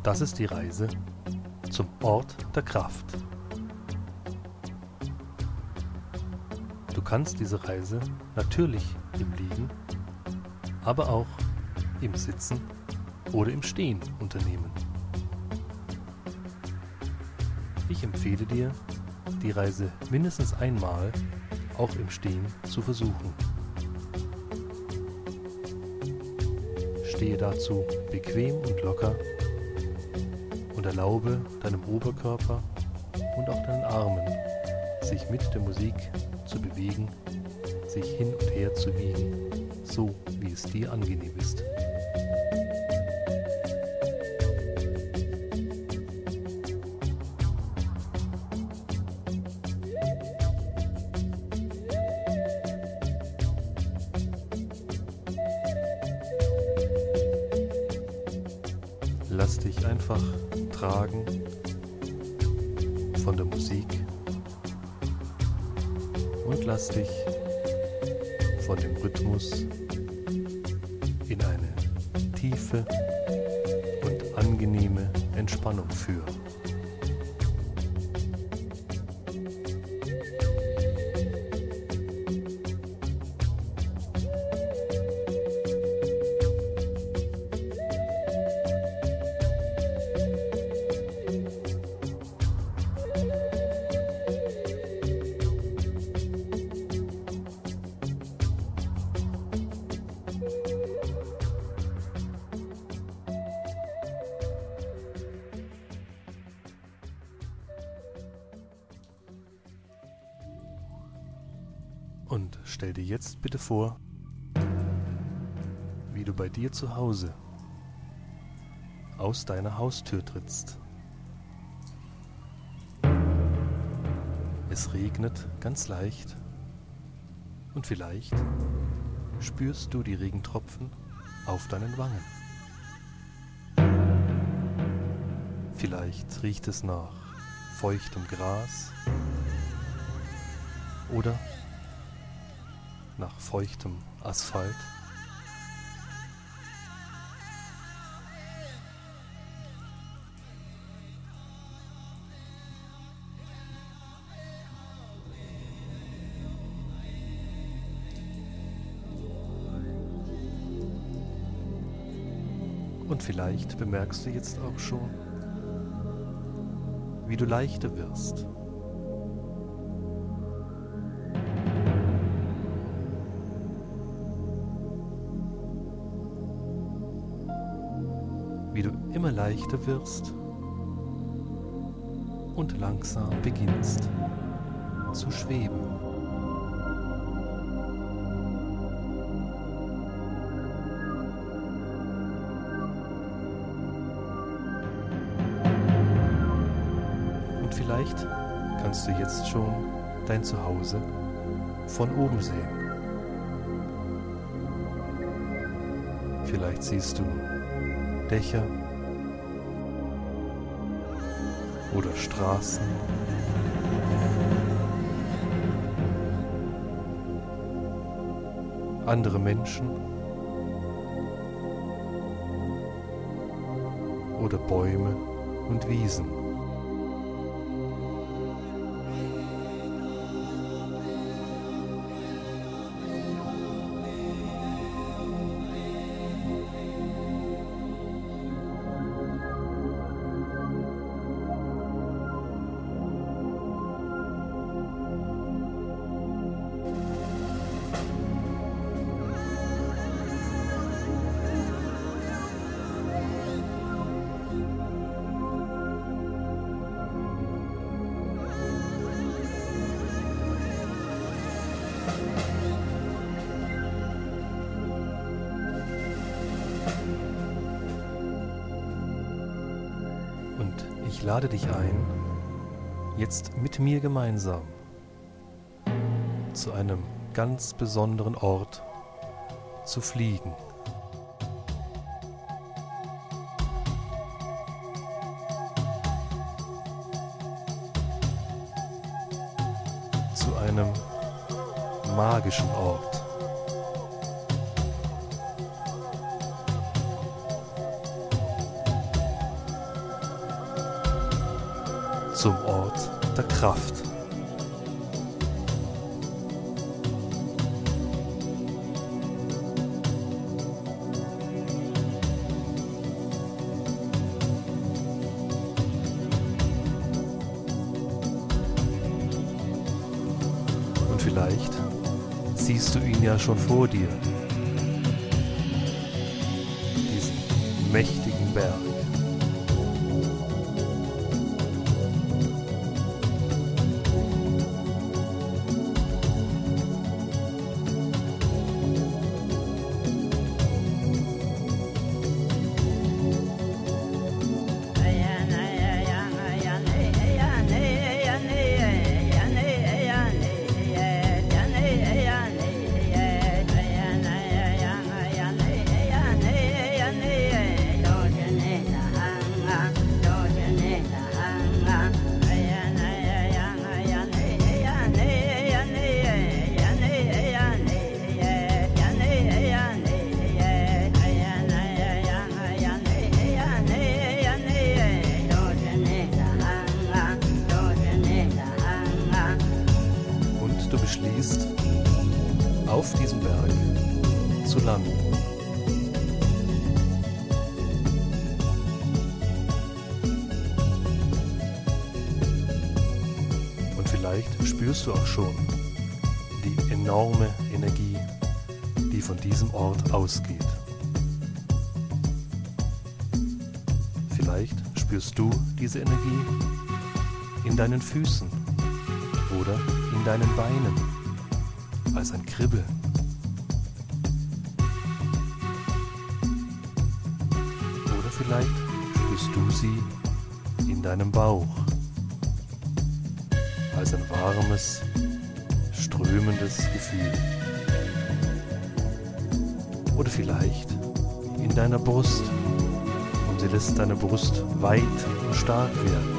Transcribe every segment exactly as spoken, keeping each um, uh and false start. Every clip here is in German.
Das ist die Reise zum Ort der Kraft. Du kannst diese Reise natürlich im Liegen, aber auch im Sitzen oder im Stehen unternehmen. Ich empfehle dir, die Reise mindestens einmal auch im Stehen zu versuchen. Stehe dazu bequem und locker und erlaube deinem Oberkörper und auch deinen Armen, sich mit der Musik zu bewegen, sich hin und her zu wiegen, so wie es dir angenehm ist. Lass dich einfach tragen von der Musik und lass dich von dem Rhythmus in eine tiefe und angenehme Entspannung führen. Und stell dir jetzt bitte vor, wie du bei dir zu Hause aus deiner Haustür trittst. Es regnet ganz leicht und vielleicht spürst du die Regentropfen auf deinen Wangen. Vielleicht riecht es nach feuchtem Gras oder nach feuchtem Asphalt. Und vielleicht bemerkst du jetzt auch schon, wie du leichter wirst. Wie du immer leichter wirst und langsam beginnst zu schweben. Und vielleicht kannst du jetzt schon dein Zuhause von oben sehen. Vielleicht siehst du Dächer oder Straßen, andere Menschen oder Bäume und Wiesen. Und ich lade dich ein, jetzt mit mir gemeinsam zu einem ganz besonderen Ort zu fliegen. Zu einem magischen Ort. zum Ort der Kraft. Und vielleicht siehst du ihn ja schon vor dir, diesen mächtigen Berg. Du beschließt, auf diesem Berg zu landen. Und vielleicht spürst du auch schon die enorme Energie, die von diesem Ort ausgeht. Vielleicht spürst du diese Energie in deinen Füßen oder in deinen Beinen als ein Kribbeln. Oder vielleicht spürst du sie in deinem Bauch als ein warmes, strömendes Gefühl. Oder vielleicht in deiner Brust und sie lässt deine Brust weit und stark werden.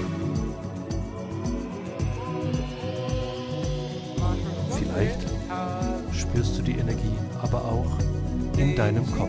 Vielleicht spürst du die Energie aber auch in deinem Kopf.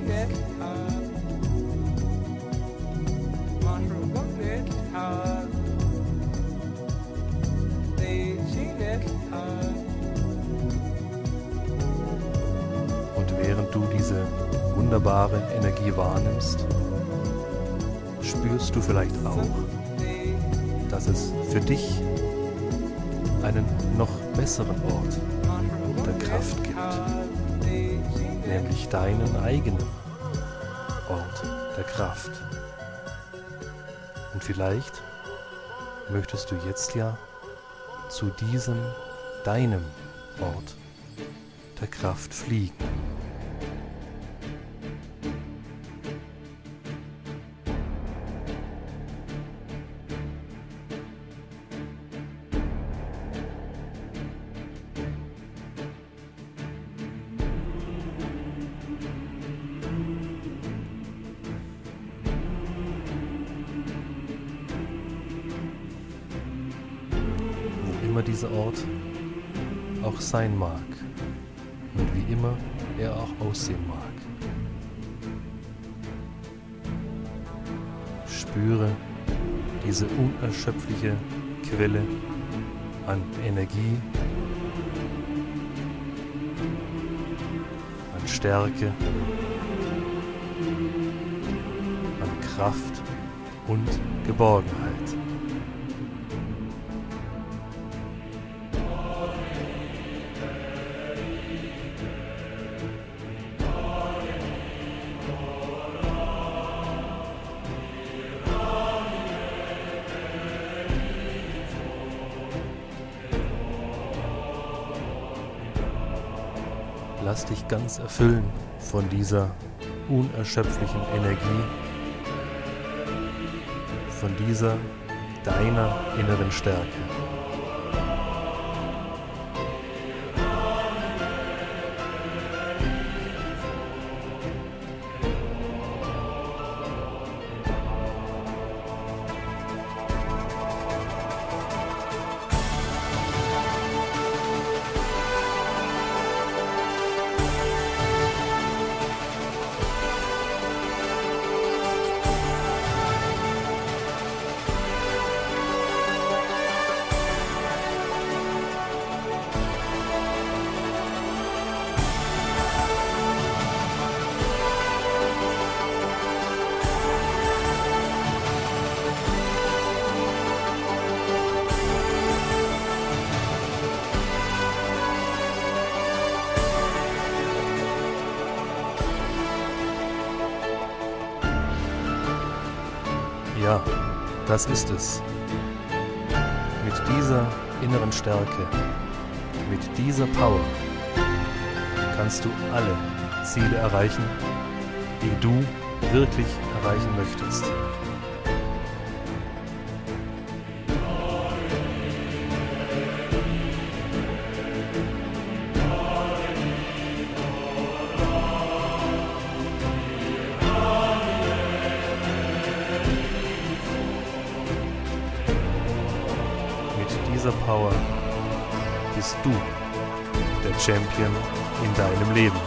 Und während du diese wunderbare Energie wahrnimmst, spürst du vielleicht auch, dass es für dich einen noch besseren Ort der Kraft gibt, nämlich deinen eigenen Ort der Kraft. Und vielleicht möchtest du jetzt ja zu diesem deinem Ort der Kraft fliegen. Immer dieser Ort auch sein mag und wie immer er auch aussehen mag. Spüre diese unerschöpfliche Quelle an Energie, an Stärke, an Kraft und Geborgenheit. Lass dich ganz erfüllen von dieser unerschöpflichen Energie, von dieser deiner inneren Stärke. Das ist es. Mit dieser inneren Stärke, mit dieser Power kannst du alle Ziele erreichen, die du wirklich erreichen möchtest. Mit dieser Power bist du der Champion in deinem Leben.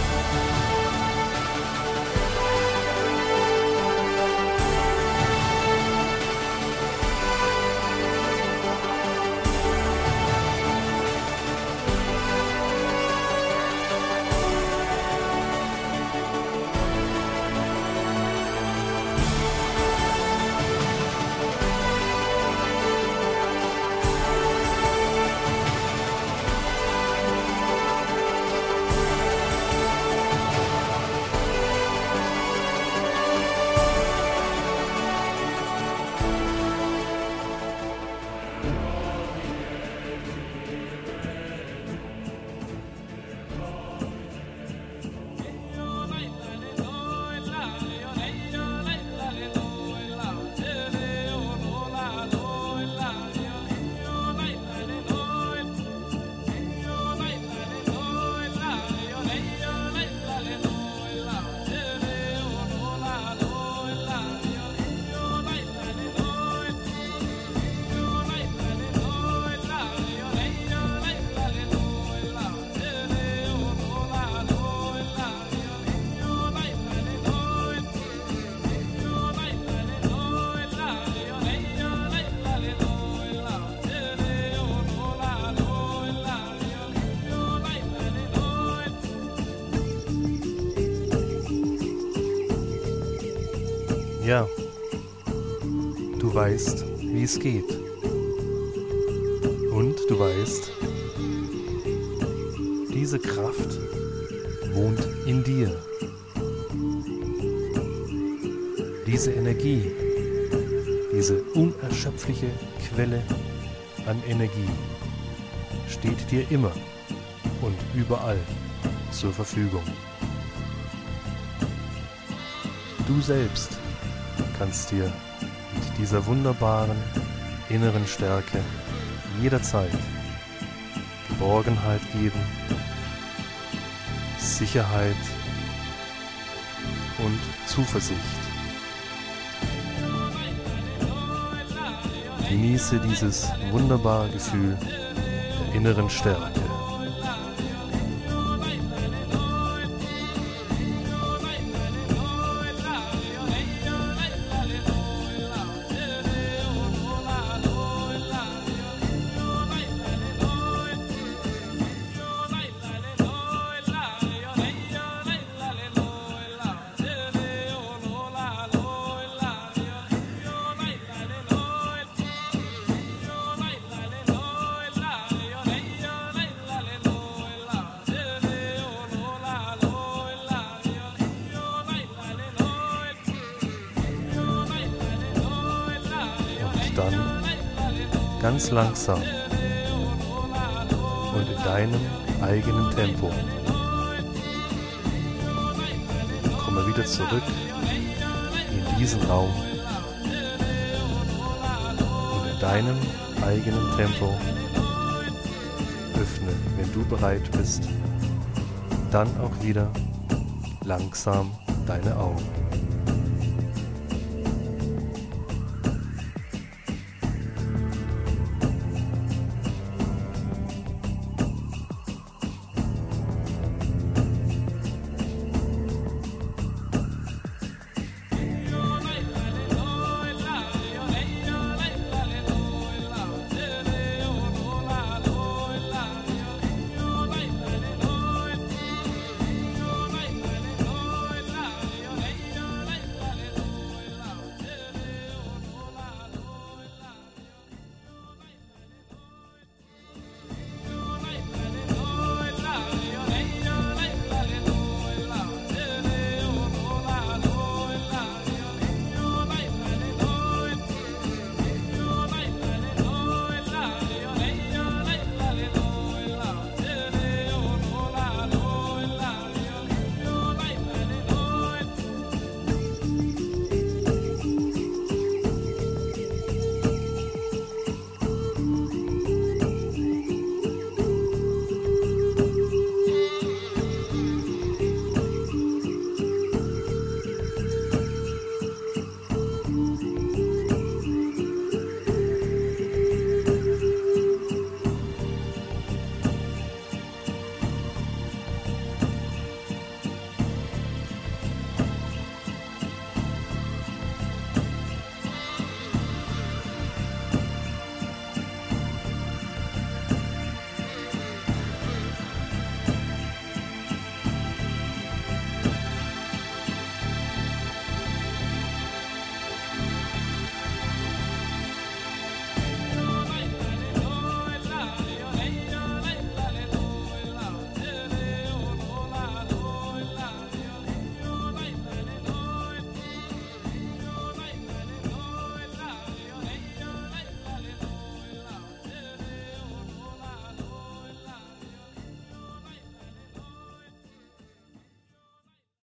Ja, du weißt, wie es geht. Und du weißt, diese Kraft wohnt in dir. Diese Energie, diese unerschöpfliche Quelle an Energie steht dir immer und überall zur Verfügung. Du selbst kannst dir mit dieser wunderbaren inneren Stärke jederzeit Geborgenheit geben, Sicherheit und Zuversicht. Genieße dieses wunderbare Gefühl der inneren Stärke. Dann ganz langsam und in deinem eigenen Tempo komme wieder zurück in diesen Raum und in deinem eigenen Tempo öffne, wenn du bereit bist, dann auch wieder langsam deine Augen.